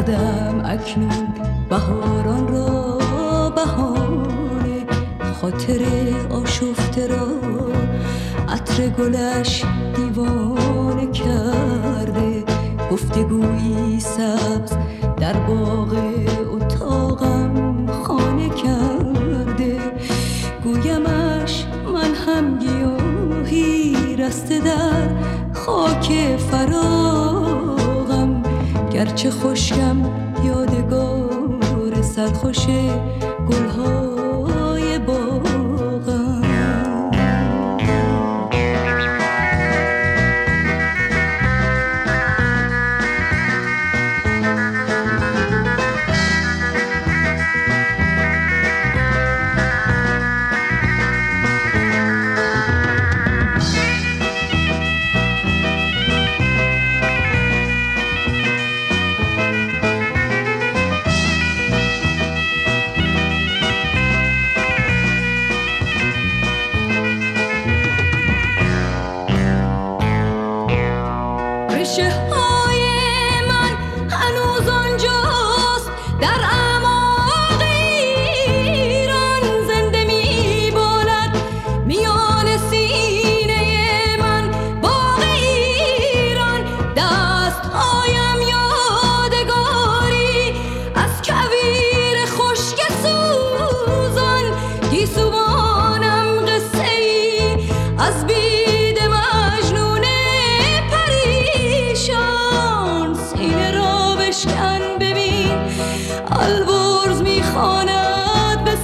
کردم اکنون بهاران را بهانه، خاطر آشفته را عطر گلش دیوانه کرده. گفتگویی سبز در باغ اتاقم خانه کرده. گویمش من هم گیاهی رسته در خاک فراغم، گرچه خشکم یادگار سرخوش گلهای باغم. البرز میخواند به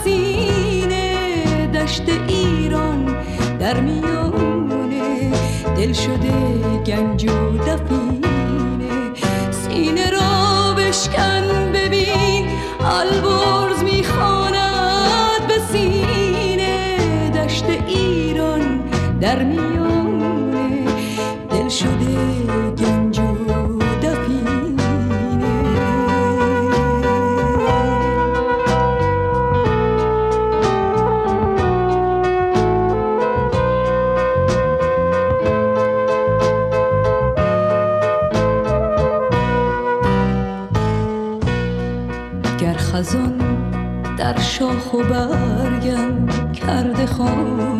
سینه، دشت ایران در میانه دل شده گنج و دفینه. سینه را بشکن ببین، البرز میخواند به سینه، دشت ایران در میانه دل شده گنج و خزان در شاخ و برگم کرده خانه،